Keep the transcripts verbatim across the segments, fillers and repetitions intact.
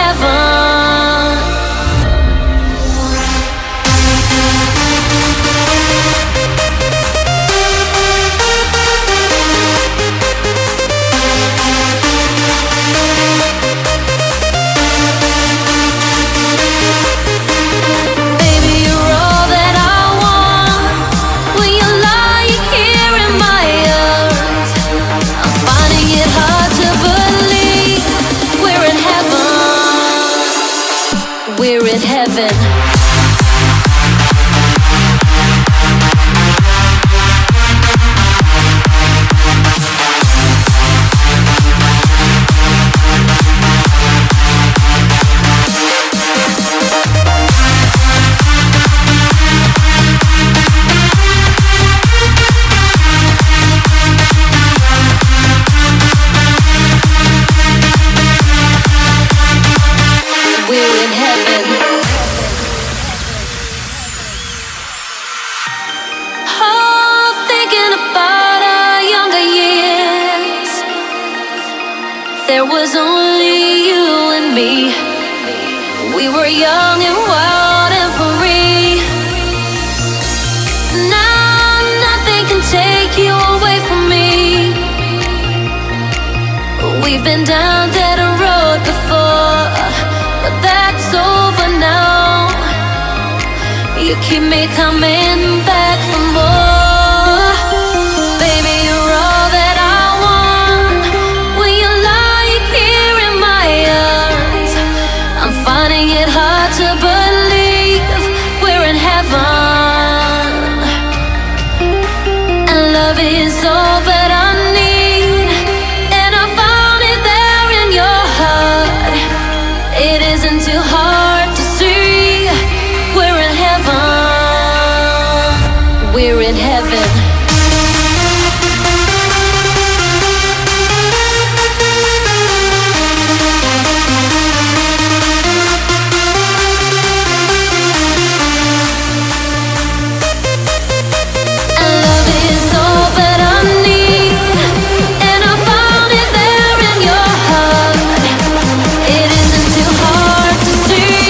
We're in heaven. We're in heaven. Oh, thinking about our younger years. There was only you and me. We were young and wild and free. Now nothing can take you away from me. We've been down that road before, but that's over now. You keep me coming back for more. Baby, you're all that I want. When you lie here in my arms, I'm finding it hard to believe we're in heaven. And love is all that I need, and I found it there in your heart. It isn't too hard to see. We're in heaven. We're in heaven. And love is all that I need, and I found it there in your heart. It isn't too hard to see.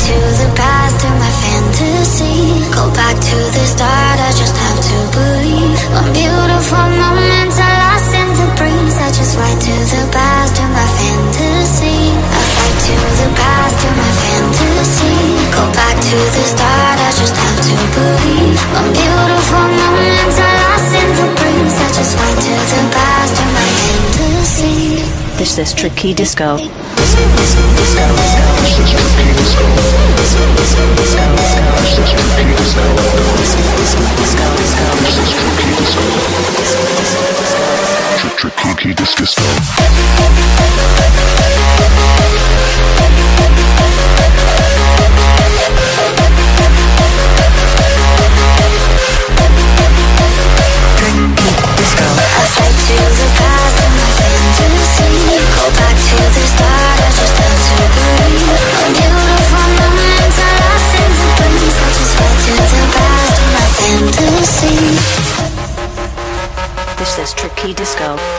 to the past, to my fantasy. Go back to the start, I just have to believe. One beautiful moment I lost in the breeze. I just fly to the past, to my fantasy. I fly to the past, to my fantasy. Go back to the start, I just have to believe. One beautiful moment I lost in the breeze. I just fly to the past, to my fantasy. This is Tricky Disco. Tricky Disco. I fly to the past in my fantasy. Go back to the start, I just have to believe. A beautiful moment I lost in the breeze. I just fly to the past in my fantasy. This is Tricky Disco.